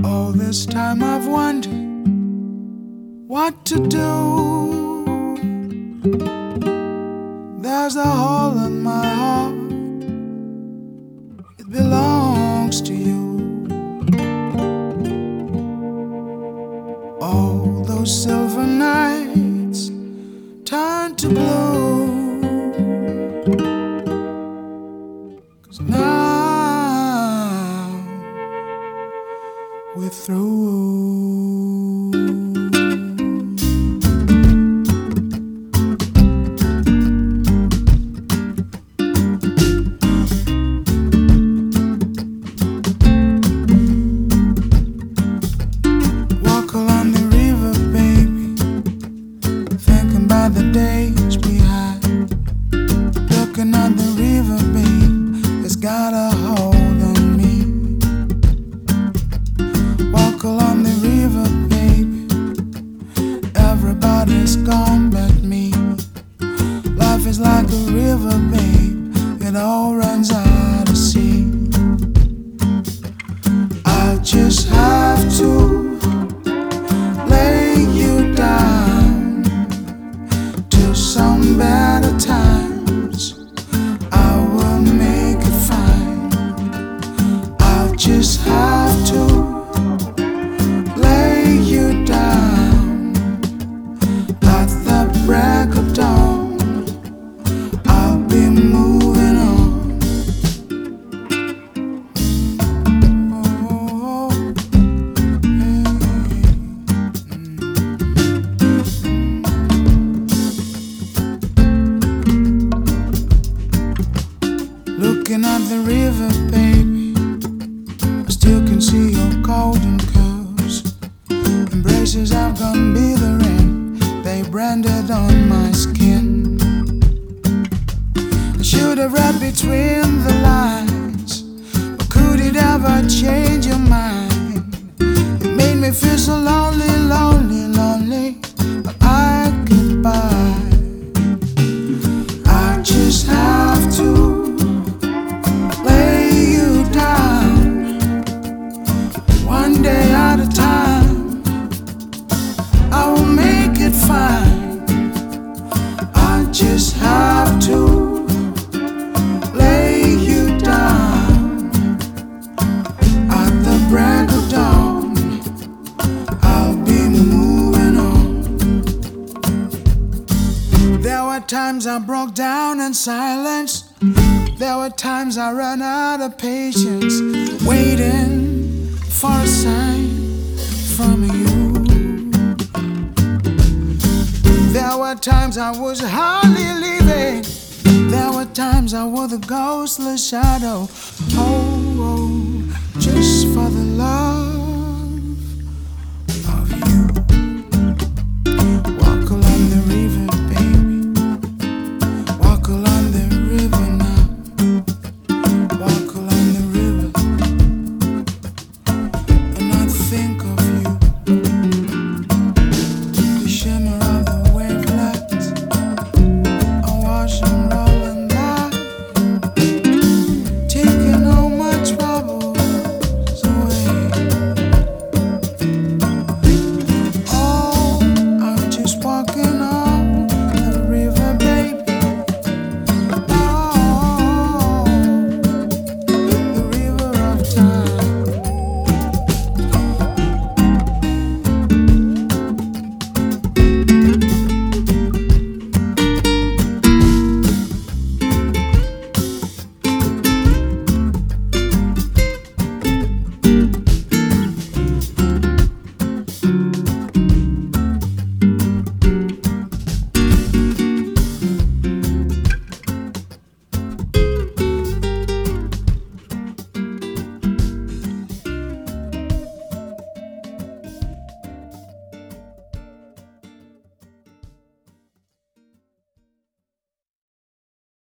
All this time I've wondered what to do. There's a hole in my heart, it belongs to you. All those silver nights turn to blue, 'cause now we're through. Walk along the river, baby, thinking about the days we had. Looking at the river, babe, it's got a hold on me. Walk along the river, baby, everybody's gone but me. Life is like a river, babe, it all runs out of sea. I just have to lay you down till some better times. I will make it fine. I'll just have to lay you down at the break of dawn. I'll be moving on. Oh, looking at the river, baby, I still can see your golden curves. Embraces have gone blithering, they branded on my skin. I should have read between the lines, but could it ever change your mind? It made me feel so lonely, lonely, lonely, but I could buy. I just have to lay you down one day at a time. I will make it fine. I just have to lay you down at the break of dawn. I'll be moving on. There were times I broke down in silence. There were times I ran out of patience, waiting for a sign from you. There were times I was hardly leaving. There were times I was a ghostly shadow. Oh,